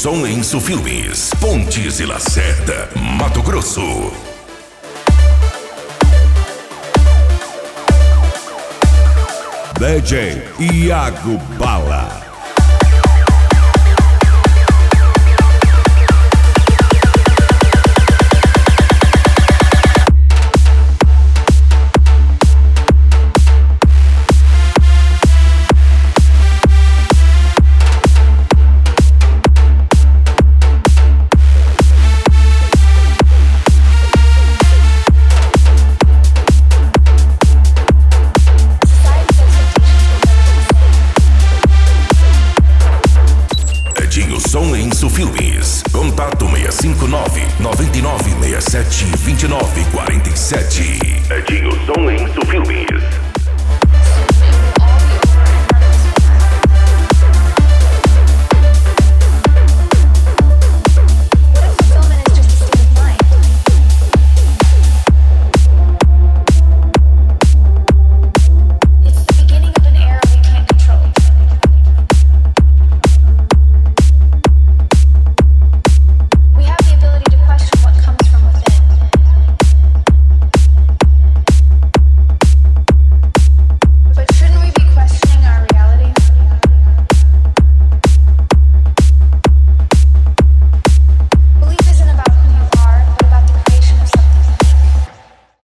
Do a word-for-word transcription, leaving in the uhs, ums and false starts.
Som Enso Filmes, Pontes e Lacerda, Mato Grosso. D J Iago Bala. Som Enso Filmes. Contato seis cinco nove, nove nove seis sete, dois nove quatro sete. Edinho Som Enso Filmes.